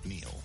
McNeil.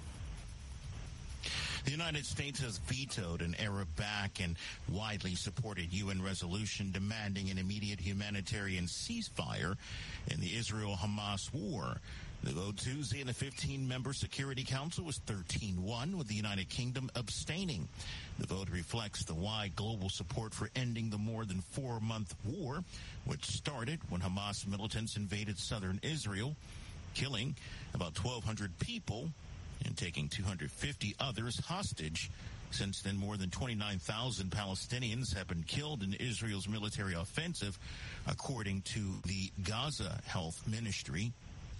The United States has vetoed an Arab-backed and widely supported UN resolution demanding an immediate humanitarian ceasefire in the Israel-Hamas war. The vote Tuesday in the 15-member Security Council was 13-1, with the United Kingdom abstaining. The vote reflects the wide global support for ending the more than 4-month war, which started when Hamas militants invaded southern Israel, killing about 1,200 people and taking 250 others hostage. Since then, more than 29,000 Palestinians have been killed in Israel's military offensive, according to the Gaza Health Ministry.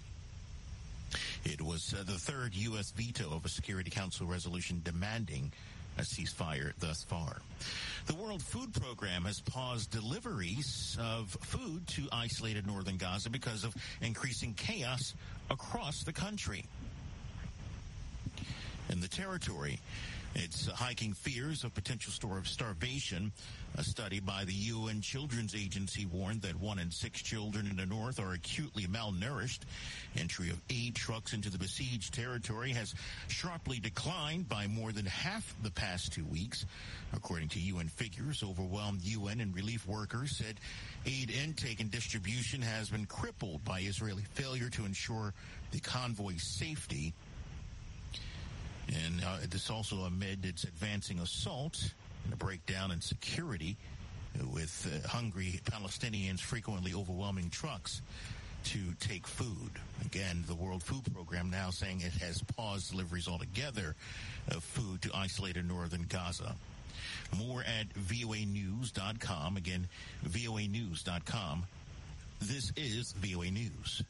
It was the third U.S. veto of a Security Council resolution demanding a ceasefire thus far. The World Food Program has paused deliveries of food to isolated northern Gaza because of increasing chaos across the country. In the territory, it's hiking fears of potential starvation. A study by the UN Children's Agency warned that 1 in 6 children in the north are acutely malnourished. Entry of aid trucks into the besieged territory has sharply declined by more than half the past 2 weeks. According to UN figures, overwhelmed UN and relief workers said aid intake and distribution has been crippled by Israeli failure to ensure the convoy's safety. And this also amid its advancing assault and a breakdown in security, with hungry Palestinians frequently overwhelming trucks to take food. Again, the World Food Program now saying it has paused deliveries altogether of food to isolated northern Gaza. More at voanews.com. Again, voanews.com. This is VOA News.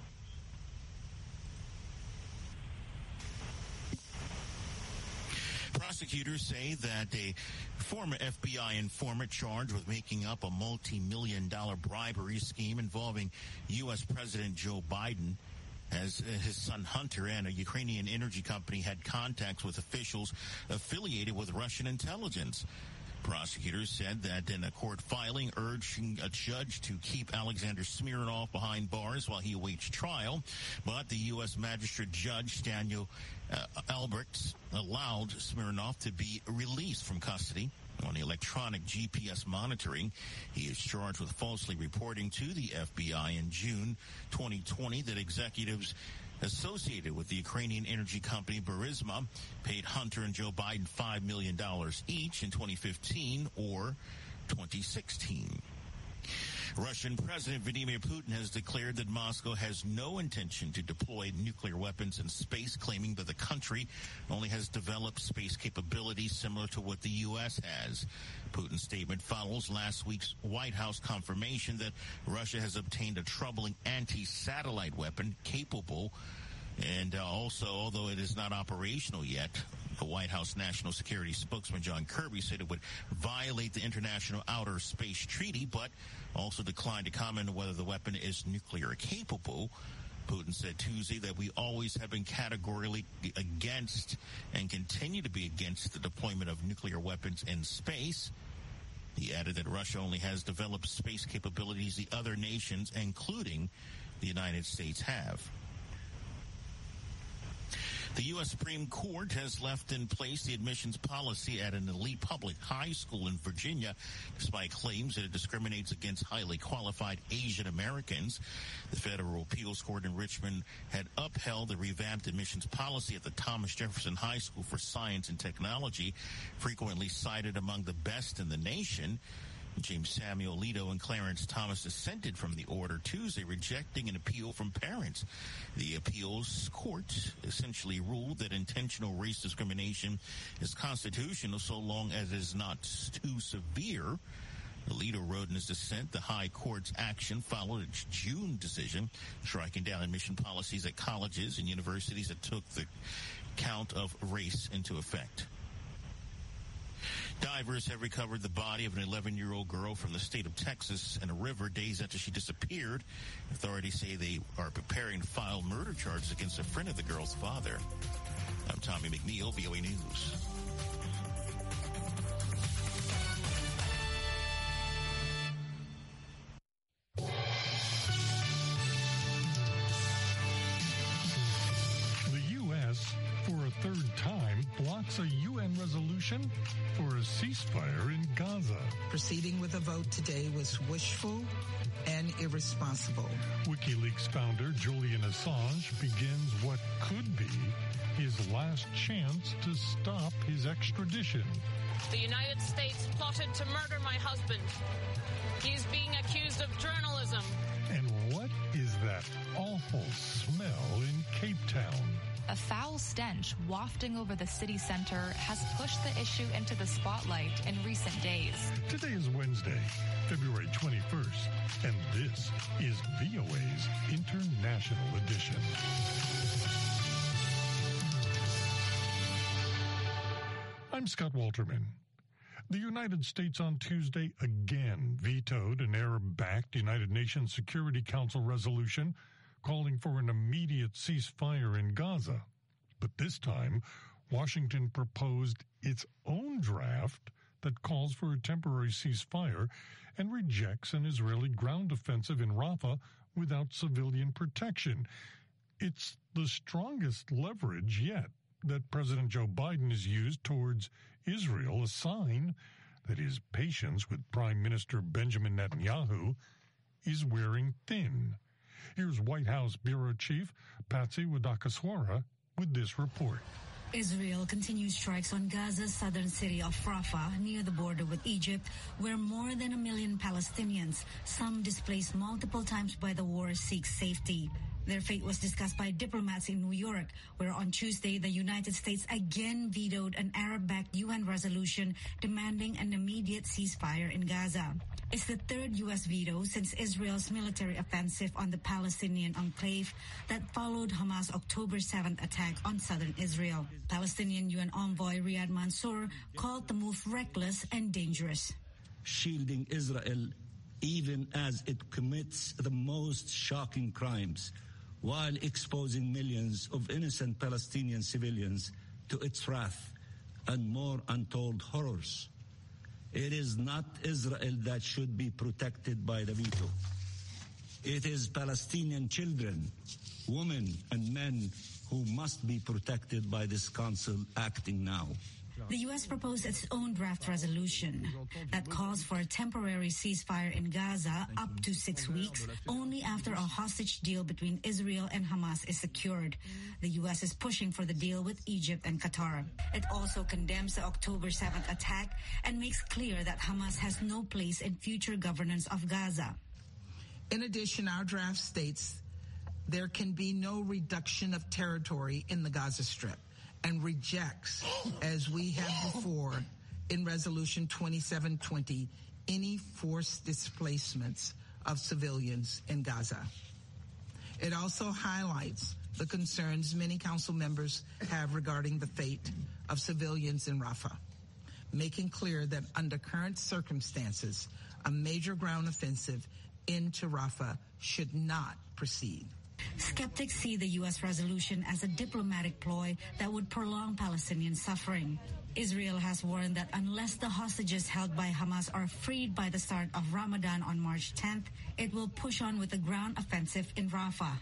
Prosecutors say that a former FBI informant charged with making up a multi-million-dollar bribery scheme involving U.S. President Joe Biden, as his son Hunter and a Ukrainian energy company had contacts with officials affiliated with Russian intelligence. Prosecutors said that in a court filing urging a judge to keep Alexander Smirnov behind bars while he awaits trial, but the U.S. Magistrate Judge Daniel Albrecht allowed Smirnov to be released from custody on electronic GPS monitoring. He is charged with falsely reporting to the FBI in June 2020 that executives associated with the Ukrainian energy company Burisma paid Hunter and Joe Biden $5 million each in 2015 or 2016. Russian President Vladimir Putin has declared that Moscow has no intention to deploy nuclear weapons in space, claiming that the country only has developed space capabilities similar to what the U.S. has. Putin's statement follows last week's White House confirmation that Russia has obtained a troubling anti-satellite weapon capable, and also, although it is not operational yet, the White House National Security spokesman John Kirby said it would violate the International Outer Space Treaty, but also declined to comment on whether the weapon is nuclear capable. Putin said Tuesday that we always have been categorically against and continue to be against the deployment of nuclear weapons in space. He added that Russia only has developed space capabilities the other nations, including the United States, have. The U.S. Supreme Court has left in place the admissions policy at an elite public high school in Virginia, despite claims that it discriminates against highly qualified Asian Americans. The Federal Appeals Court in Richmond had upheld the revamped admissions policy at the Thomas Jefferson High School for Science and Technology, frequently cited among the best in the nation. James Samuel Alito and Clarence Thomas dissented from the order Tuesday, rejecting an appeal from parents. The appeals court essentially ruled that intentional race discrimination is constitutional so long as it is not too severe. Alito wrote in his dissent, the high court's action followed its June decision, striking down admission policies at colleges and universities that took the count of race into effect. Divers have recovered the body of an 11-year-old girl from the state of Texas in a river days after she disappeared. Authorities say they are preparing to file murder charges against a friend of the girl's father. I'm Tommy McNeil, VOA News. supports a UN resolution for a ceasefire in Gaza. Proceeding with a vote today was wishful and irresponsible. WikiLeaks founder Julian Assange begins what could be his last chance to stop his extradition. The United States plotted to murder my husband. He is being accused of journalism. And what is that awful smell in Cape Town? A foul stench wafting over the city center has pushed the issue into the spotlight in recent days. Today is Wednesday, February 21st, and this is VOA's International Edition. I'm Scott Walterman. The United States on Tuesday again vetoed an Arab-backed United Nations Security Council resolution calling for an immediate ceasefire in Gaza. But this time, Washington proposed its own draft that calls for a temporary ceasefire and rejects an Israeli ground offensive in Rafah without civilian protection. It's the strongest leverage yet that President Joe Biden has used towards Israel, a sign that his patience with Prime Minister Benjamin Netanyahu is wearing thin. Here's White House Bureau Chief Patsy Widakuswara with this report. Israel continues strikes on Gaza's southern city of Rafah, near the border with Egypt, where more than 1 million Palestinians, some displaced multiple times by the war, seek safety. Their fate was discussed by diplomats in New York, where on Tuesday the United States again vetoed an Arab-backed UN resolution demanding an immediate ceasefire in Gaza. It's the third U.S. veto since Israel's military offensive on the Palestinian enclave that followed Hamas' October 7th attack on southern Israel. Palestinian UN envoy Riyad Mansour called the move reckless and dangerous. Shielding Israel even as it commits the most shocking crimes, while exposing millions of innocent Palestinian civilians to its wrath and more untold horrors. It is not Israel that should be protected by the veto. It is Palestinian children, women, and men who must be protected by this council acting now. The U.S. proposed its own draft resolution that calls for a temporary ceasefire in Gaza up to 6 weeks, only after a hostage deal between Israel and Hamas is secured. The U.S. is pushing for the deal with Egypt and Qatar. It also condemns the October 7th attack and makes clear that Hamas has no place in future governance of Gaza. In addition, our draft states there can be no reduction of territory in the Gaza Strip, and rejects, as we have before in Resolution 2720, any forced displacements of civilians in Gaza. It also highlights the concerns many council members have regarding the fate of civilians in Rafah, making clear that under current circumstances, a major ground offensive into Rafah should not proceed. Skeptics see the U.S. resolution as a diplomatic ploy that would prolong Palestinian suffering. Israel has warned that unless the hostages held by Hamas are freed by the start of Ramadan on March 10th, it will push on with a ground offensive in Rafah.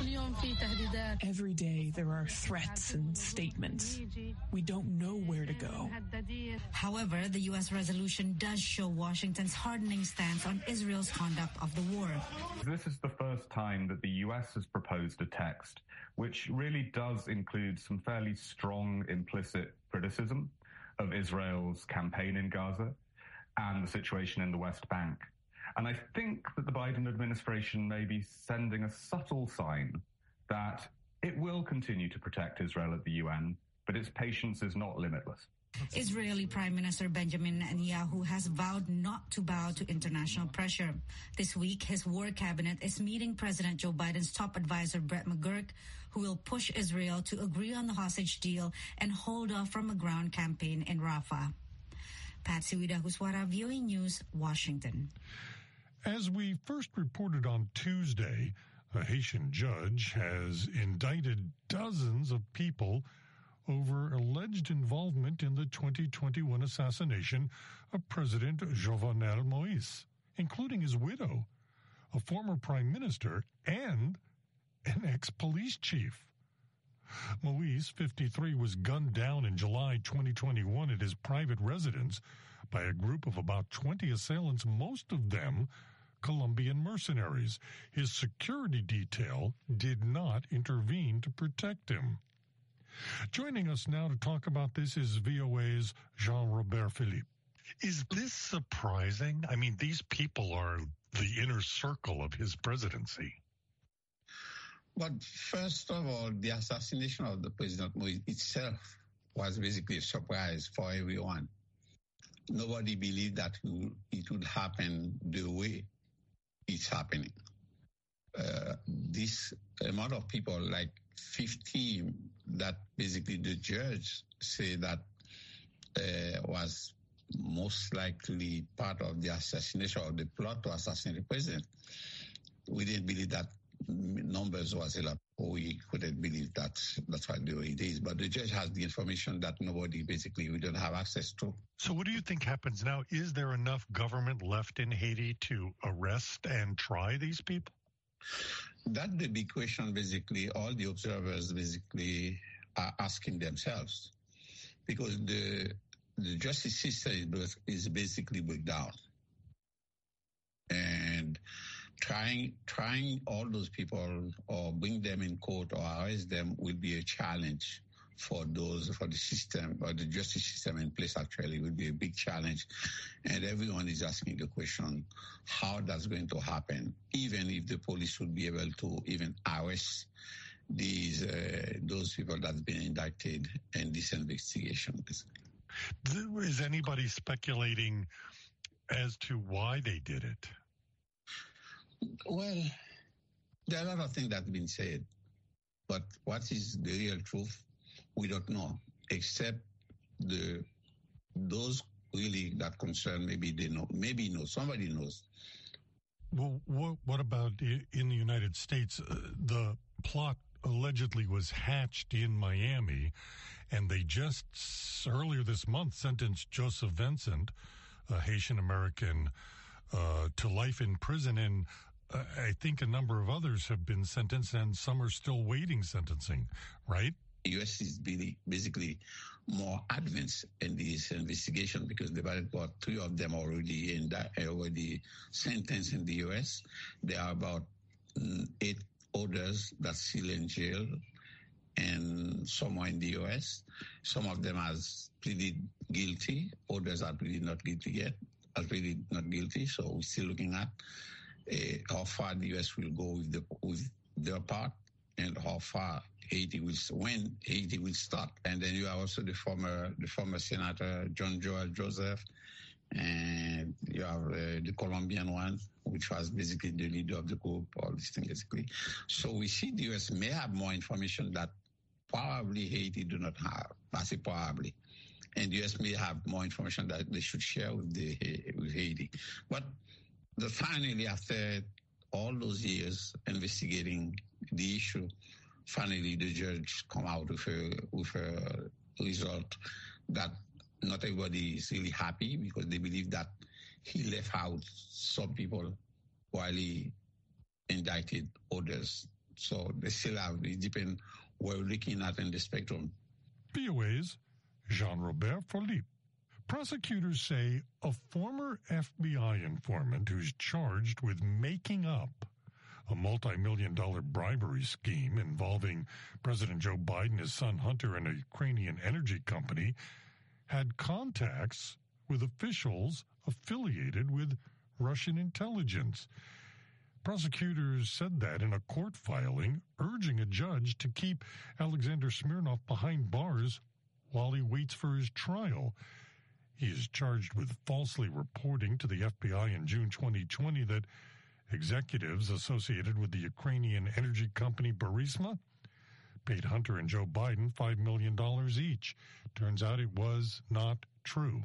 Every day there are threats and statements. We don't know where to go. However, the U.S. resolution does show Washington's hardening stance on Israel's conduct of the war. This is the first time that the U.S. has proposed a text which really does include some fairly strong implicit criticism of Israel's campaign in Gaza and the situation in the West Bank. And I think that the Biden administration may be sending a subtle sign that it will continue to protect Israel at the UN, but its patience is not limitless. Israeli Prime Minister Benjamin Netanyahu has vowed not to bow to international pressure. This week, his war cabinet is meeting President Joe Biden's top advisor, Brett McGurk, who will push Israel to agree on the hostage deal and hold off from a ground campaign in Rafah. Patsy Widakuswara, VOA News, Washington. As we first reported on Tuesday, a Haitian judge has indicted dozens of people over alleged involvement in the 2021 assassination of President Jovenel Moïse, including his widow, a former prime minister, and an ex-police chief. Moise, 53, was gunned down in July 2021 at his private residence by a group of about 20 assailants, most of them Colombian mercenaries. His security detail did not intervene to protect him. Joining us now to talk about this is VOA's Jean-Robert Philippe. Is this surprising? I mean, these people are the inner circle of his presidency. But first of all, the assassination of the President Moise itself was basically a surprise for everyone. Nobody believed that it would happen the way it's happening. This amount of people, like 50, that basically the judge said that was most likely part of the assassination or the plot to assassinate the president. We didn't believe that numbers was a lot. We couldn't believe that's what the way it is. But the judge has the information that we don't have access to. So what do you think happens now? Is there enough government left in Haiti to arrest and try these people? That's the big question, basically. All the observers basically are asking themselves. Because the justice system is basically break down. And trying all those people or bring them in court or arrest them will be a challenge for the system or the justice system in place. Actually will be a big challenge, and everyone is asking the question how that's going to happen, even if the police would be able to even arrest those people that's been indicted in this investigation. Is anybody speculating as to why they did it? Well, there are a lot of things that have been said, but what is the real truth, we don't know, except those really that concern, maybe they know, maybe no, somebody knows. Well, what about in the United States? The plot allegedly was hatched in Miami, and they just earlier this month sentenced Joseph Vincent, a Haitian-American, to life in prison, and I think a number of others have been sentenced, and some are still waiting sentencing, right? The U.S. is basically more advanced in this investigation because they've got 3 of them already sentenced in the U.S. There are about 8 others that's still in jail and somewhere in the U.S. Some of them has pleaded guilty. Others are pleaded not guilty yet. So we're still looking at how far the U.S. will go with their part and how far when Haiti will start. And then you have also the former Senator John Joel Joseph, and you have the Colombian one, which was basically the leader of the group, all these things basically. So we see the U.S. may have more information that probably Haiti do not have. I say probably. And the U.S. may have more information that they should share with Haiti. But finally, after all those years investigating the issue, finally the judge come out with a result that not everybody is really happy because they believe that he left out some people while he indicted others. So they still have, it depends where we're looking at in the spectrum. VOA's Jean-Robert Philippe. Prosecutors say a former FBI informant who's charged with making up a multi-million-dollar bribery scheme involving President Joe Biden, his son Hunter, and a Ukrainian energy company had contacts with officials affiliated with Russian intelligence. Prosecutors said that in a court filing, urging a judge to keep Alexander Smirnov behind bars while he waits for his trial. He is charged with falsely reporting to the FBI in June 2020 that executives associated with the Ukrainian energy company Burisma paid Hunter and Joe Biden $5 million each. Turns out it was not true.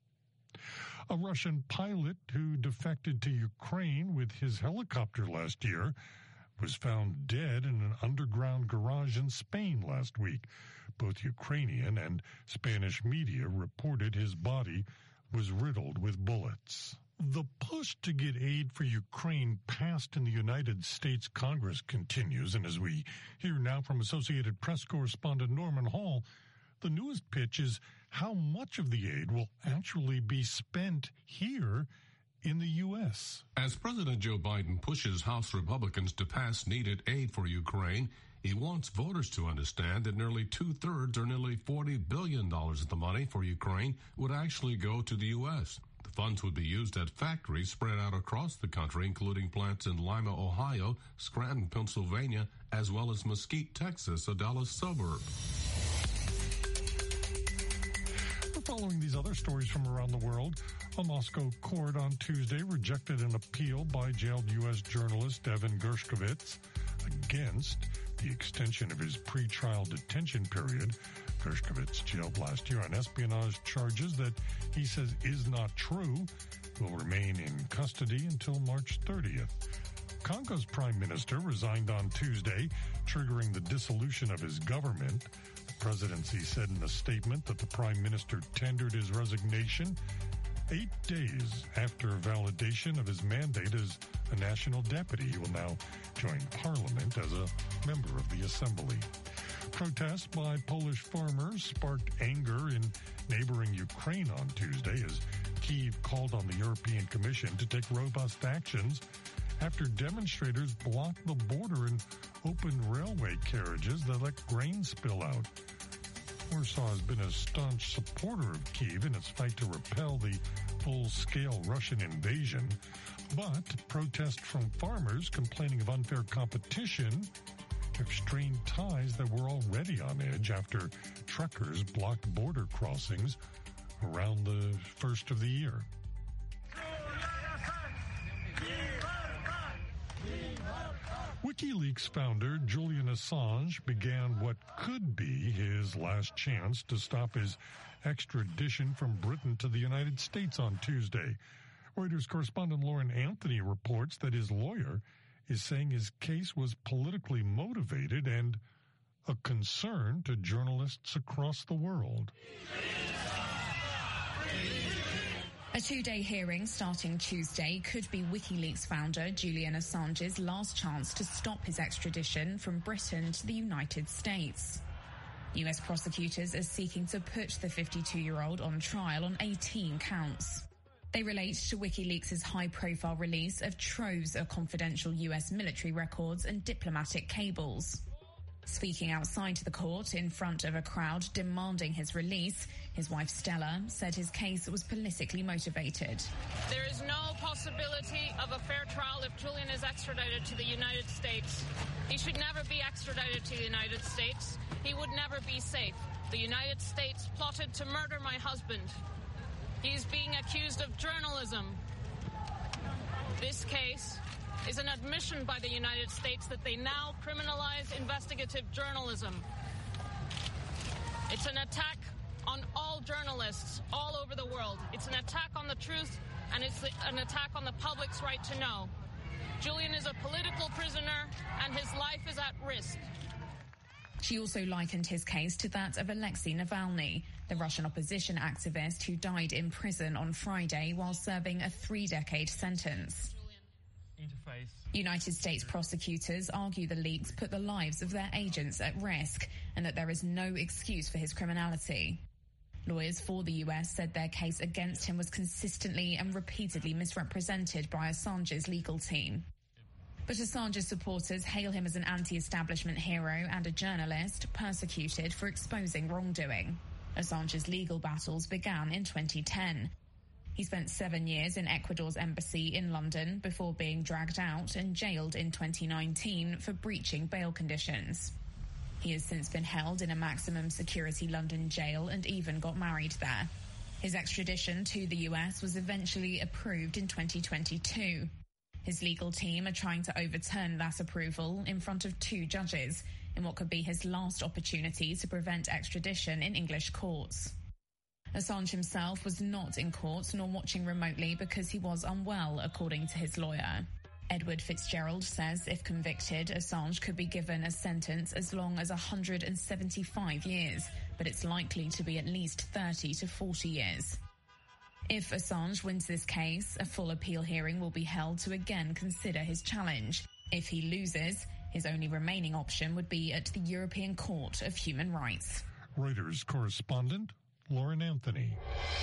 A Russian pilot who defected to Ukraine with his helicopter last year was found dead in an underground garage in Spain last week. Both Ukrainian and Spanish media reported his body was riddled with bullets. The push to get aid for Ukraine passed in the United States Congress continues, and as we hear now from Associated Press correspondent Norman Hall, the newest pitch is how much of the aid will actually be spent here in the U.S. As President Joe Biden pushes House Republicans to pass needed aid for Ukraine, he wants voters to understand that nearly two-thirds or nearly $40 billion of the money for Ukraine would actually go to the U.S. The funds would be used at factories spread out across the country, including plants in Lima, Ohio, Scranton, Pennsylvania, as well as Mesquite, Texas, a Dallas suburb. Following these other stories from around the world, a Moscow court on Tuesday rejected an appeal by jailed U.S. journalist Evan Gershkovich against the extension of his pretrial detention period. Gershkovich, jailed last year on espionage charges that he says is not true, will remain in custody until March 30th. Congo's prime minister resigned on Tuesday, triggering the dissolution of his government. The presidency said in a statement that the prime minister tendered his resignation 8 days after validation of his mandate as a national deputy. He will now join parliament as a member of the assembly. Protests by Polish farmers sparked anger in neighboring Ukraine on Tuesday as Kyiv called on the European Commission to take robust actions after demonstrators blocked the border and opened railway carriages that let grain spill out. Warsaw has been a staunch supporter of Kyiv in its fight to repel the full-scale Russian invasion, but protests from farmers complaining of unfair competition have strained ties that were already on edge after truckers blocked border crossings around the first of the year. WikiLeaks founder Julian Assange began what could be his last chance to stop his extradition from Britain to the United States on Tuesday. Reuters correspondent Lauren Anthony reports that his lawyer is saying his case was politically motivated and a concern to journalists across the world. A 2-day hearing starting Tuesday could be WikiLeaks founder Julian Assange's last chance to stop his extradition from Britain to the United States. US prosecutors are seeking to put the 52-year-old on trial on 18 counts. They relate to WikiLeaks' high-profile release of troves of confidential US military records and diplomatic cables. Speaking outside the court in front of a crowd demanding his release, his wife Stella said his case was politically motivated. There is no possibility of a fair trial if Julian is extradited to the United States. He should never be extradited to the United States. He would never be safe. The United States plotted to murder my husband. He is being accused of journalism. This case is an admission by the United States that they now criminalize investigative journalism. It's an attack on all journalists all over the world. It's an attack on the truth, and it's an attack on the public's right to know. Julian is a political prisoner, and his life is at risk. She also likened his case to that of Alexei Navalny, the Russian opposition activist who died in prison on Friday while serving a 3-decade sentence. United States prosecutors argue the leaks put the lives of their agents at risk and that there is no excuse for his criminality. Lawyers for the US said their case against him was consistently and repeatedly misrepresented by Assange's legal team. But Assange's supporters hail him as an anti-establishment hero and a journalist persecuted for exposing wrongdoing. Assange's legal battles began in 2010. He spent 7 years in Ecuador's embassy in London before being dragged out and jailed in 2019 for breaching bail conditions. He has since been held in a maximum security London jail and even got married there. His extradition to the US was eventually approved in 2022. His legal team are trying to overturn that approval in front of 2 judges in what could be his last opportunity to prevent extradition in English courts. Assange himself was not in court nor watching remotely because he was unwell, according to his lawyer. Edward Fitzgerald says if convicted, Assange could be given a sentence as long as 175 years, but it's likely to be at least 30 to 40 years. If Assange wins this case, a full appeal hearing will be held to again consider his challenge. If he loses, his only remaining option would be at the European Court of Human Rights. Reuters correspondent Lauren Anthony.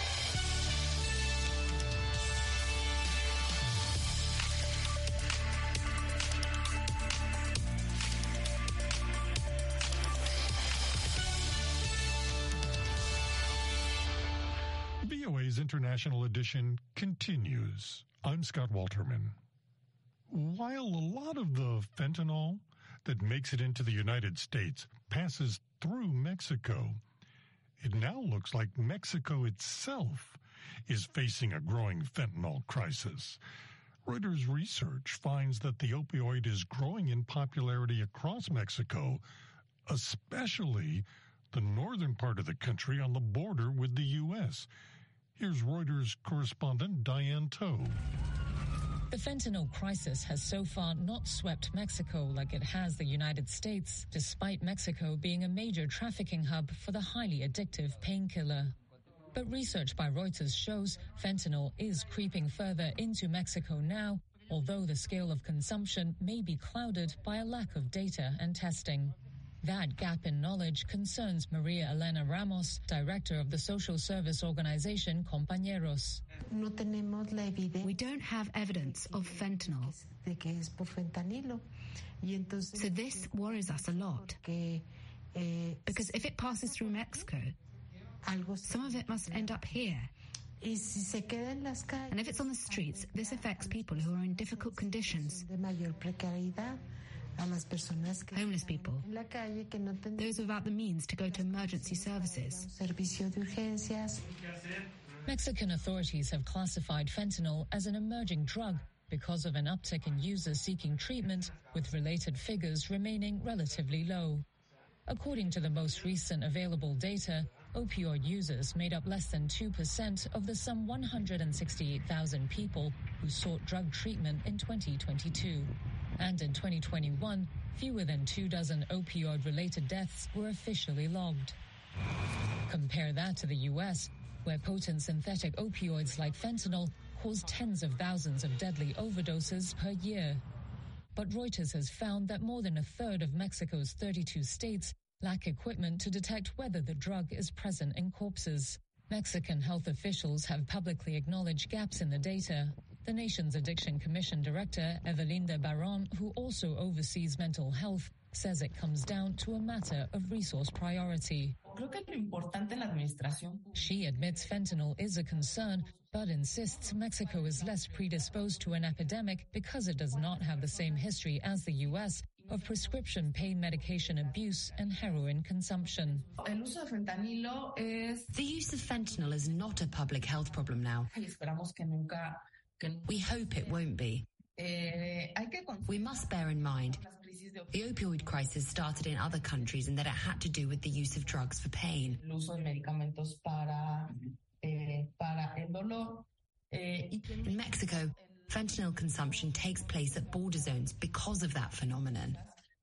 VOA's International Edition continues. I'm Scott Walterman. While a lot of the fentanyl that makes it into the United States passes through Mexico, it now looks like Mexico itself is facing a growing fentanyl crisis. Reuters research finds that the opioid is growing in popularity across Mexico, especially the northern part of the country on the border with the U.S. Here's Reuters correspondent Diane Toe. The fentanyl crisis has so far not swept Mexico like it has the United States, despite Mexico being a major trafficking hub for the highly addictive painkiller. But research by Reuters shows fentanyl is creeping further into Mexico now, although the scale of consumption may be clouded by a lack of data and testing. That gap in knowledge concerns Maria Elena Ramos, director of the social service organization Compañeros. We don't have evidence of fentanyl. So this worries us a lot. Because if it passes through Mexico, some of it must end up here. And if it's on the streets, this affects people who are in difficult conditions. Homeless people, those without the means to go to emergency services. Mexican authorities have classified fentanyl as an emerging drug because of an uptick in users seeking treatment, with related figures remaining relatively low. According to the most recent available data, opioid users made up less than 2% of the some 168,000 people who sought drug treatment in 2022. And in 2021, fewer than 24 opioid-related deaths were officially logged. Compare that to the U.S., where potent synthetic opioids like fentanyl cause tens of thousands of deadly overdoses per year. But Reuters has found that more than a third of Mexico's 32 states lack equipment to detect whether the drug is present in corpses. Mexican health officials have publicly acknowledged gaps in the data. The nation's Addiction Commission Director, Evelinda Barron, who also oversees mental health, says it comes down to a matter of resource priority. She admits fentanyl is a concern, but insists Mexico is less predisposed to an epidemic because it does not have the same history as the U.S. of prescription pain medication abuse and heroin consumption. The use of fentanyl is not a public health problem now. We hope it won't be. We must bear in mind the opioid crisis started in other countries and that it had to do with the use of drugs for pain. In Mexico, fentanyl consumption takes place at border zones because of that phenomenon.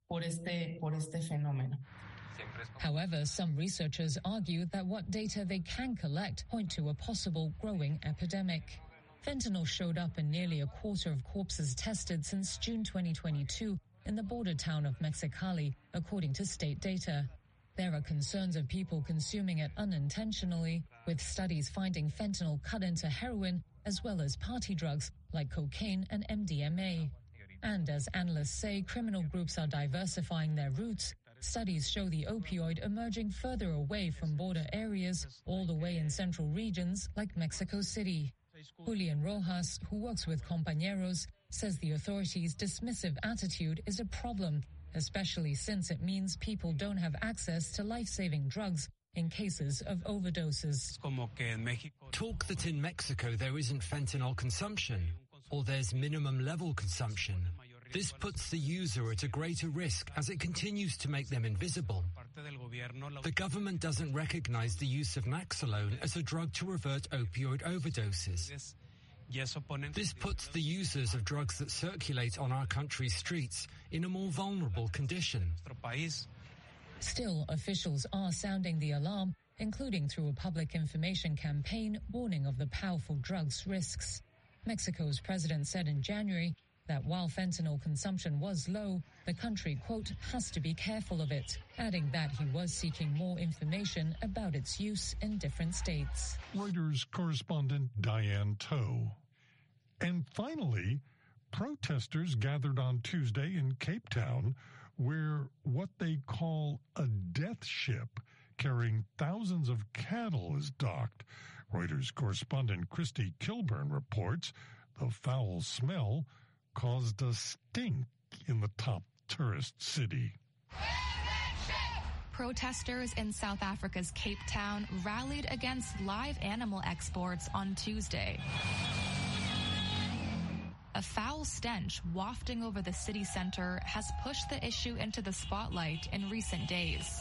However, some researchers argue that what data they can collect point to a possible growing epidemic. Fentanyl showed up in nearly a quarter of corpses tested since June 2022 in the border town of Mexicali, according to state data. There are concerns of people consuming it unintentionally, with studies finding fentanyl cut into heroin as well as party drugs like cocaine and MDMA. And as analysts say, criminal groups are diversifying their routes. Studies show the opioid emerging further away from border areas, all the way in central regions like Mexico City. Julian Rojas, who works with Compañeros, says the authorities' dismissive attitude is a problem, especially since it means people don't have access to life-saving drugs in cases of overdoses. Talk that in Mexico there isn't fentanyl consumption, or there's minimum level consumption. This puts the user at a greater risk as it continues to make them invisible. The government doesn't recognize the use of Naloxone as a drug to revert opioid overdoses. This puts the users of drugs that circulate on our country's streets in a more vulnerable condition. Still, officials are sounding the alarm including through a public information campaign warning of the powerful drug's risks. Mexico's president said in January that while fentanyl consumption was low, the country, quote, has to be careful of it, adding that he was seeking more information about its use in different states. Reuters correspondent Diane Toe. And finally, protesters gathered on Tuesday in Cape Town, where what they call a death ship carrying thousands of cattle is docked. Reuters correspondent Christy Kilburn reports the foul smell caused a stink in the top tourist city. Protesters in South Africa's Cape Town rallied against live animal exports on Tuesday. A foul stench wafting over the city center has pushed the issue into the spotlight in recent days.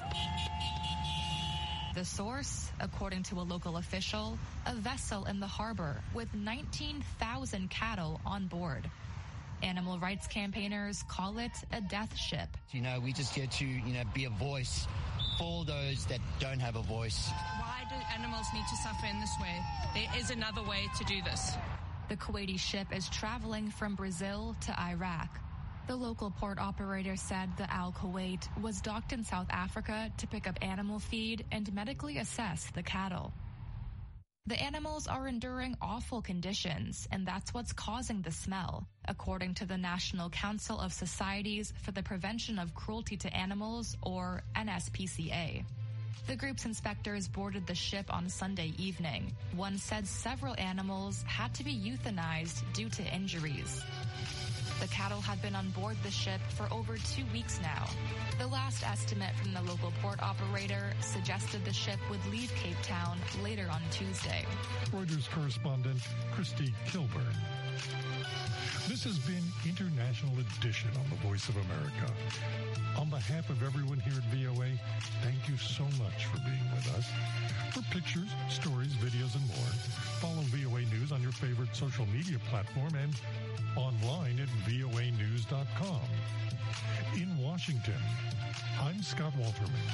The source, according to a local official, a vessel in the harbor with 19,000 cattle on board. Animal rights campaigners call it a death ship. We just get to, be a voice for those that don't have a voice. Why do animals need to suffer in this way? There is another way to do this. The Kuwaiti ship is traveling from Brazil to Iraq. The local port operator said the Al Kuwait was docked in South Africa to pick up animal feed and medically assess the cattle. The animals are enduring awful conditions, and that's what's causing the smell, according to the National Council of Societies for the Prevention of Cruelty to Animals, or NSPCA. The group's inspectors boarded the ship on Sunday evening. One said several animals had to be euthanized due to injuries. The cattle had been on board the ship for over 2 weeks now. The last estimate from the local port operator suggested the ship would leave Cape Town later on Tuesday. Reuters correspondent Christy Kilburn. This has been International Edition on the Voice of America. On behalf of everyone here at VOA, thank you so much for being with us. For pictures, stories, videos, and more, follow VOA News on your favorite social media platform and online at voanews.com. In Washington, I'm Scott Walterman.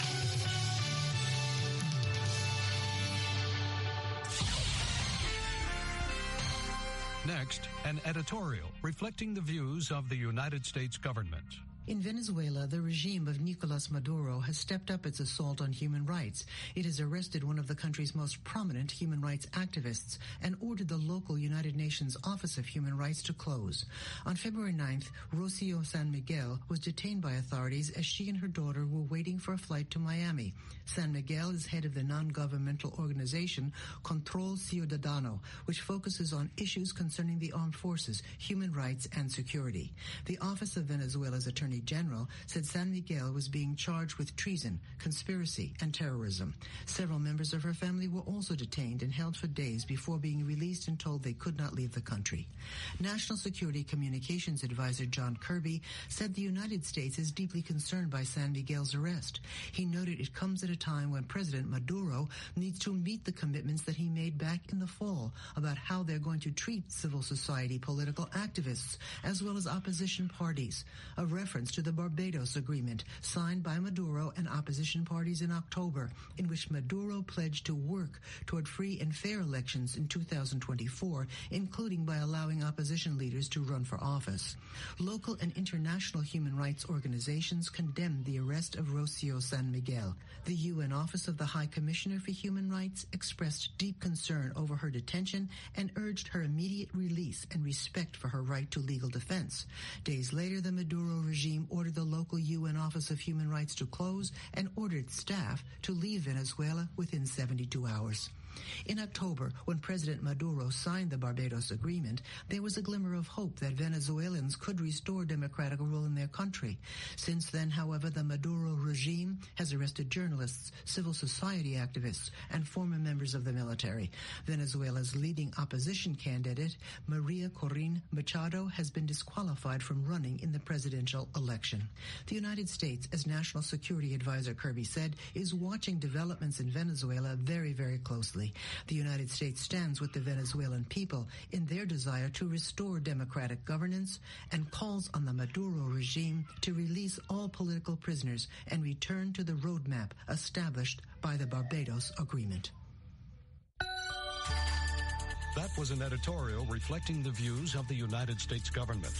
Next, an editorial reflecting the views of the United States government. In Venezuela, the regime of Nicolas Maduro has stepped up its assault on human rights. It has arrested one of the country's most prominent human rights activists and ordered the local United Nations Office of Human Rights to close. On February 9th, Rocio San Miguel was detained by authorities as she and her daughter were waiting for a flight to Miami. San Miguel is head of the non-governmental organization Control Ciudadano, which focuses on issues concerning the armed forces, human rights, and security. The Office of Venezuela's Attorney General said San Miguel was being charged with treason, conspiracy, and terrorism. Several members of her family were also detained and held for days before being released and told they could not leave the country. National Security Communications Advisor John Kirby said the United States is deeply concerned by San Miguel's arrest. He noted it comes at a time when President Maduro needs to meet the commitments that he made back in the fall about how they're going to treat civil society political activists as well as opposition parties. A reference to the Barbados Agreement signed by Maduro and opposition parties in October, in which Maduro pledged to work toward free and fair elections in 2024, including by allowing opposition leaders to run for office. Local and international human rights organizations condemned the arrest of Rocio San Miguel. The UN Office of the High Commissioner for Human Rights expressed deep concern over her detention and urged her immediate release and respect for her right to legal defense. Days later, the Maduro regime ordered the local UN Office of Human Rights to close and ordered staff to leave Venezuela within 72 hours. In October, when President Maduro signed the Barbados Agreement, there was a glimmer of hope that Venezuelans could restore democratic rule in their country. Since then, however, the Maduro regime has arrested journalists, civil society activists, and former members of the military. Venezuela's leading opposition candidate, Maria Corina Machado, has been disqualified from running in the presidential election. The United States, as National Security Advisor Kirby said, is watching developments in Venezuela very, very closely. decisively. The United States stands with the Venezuelan people in their desire to restore democratic governance and calls on the Maduro regime to release all political prisoners and return to the roadmap established by the Barbados Agreement. That was an editorial reflecting the views of the United States government.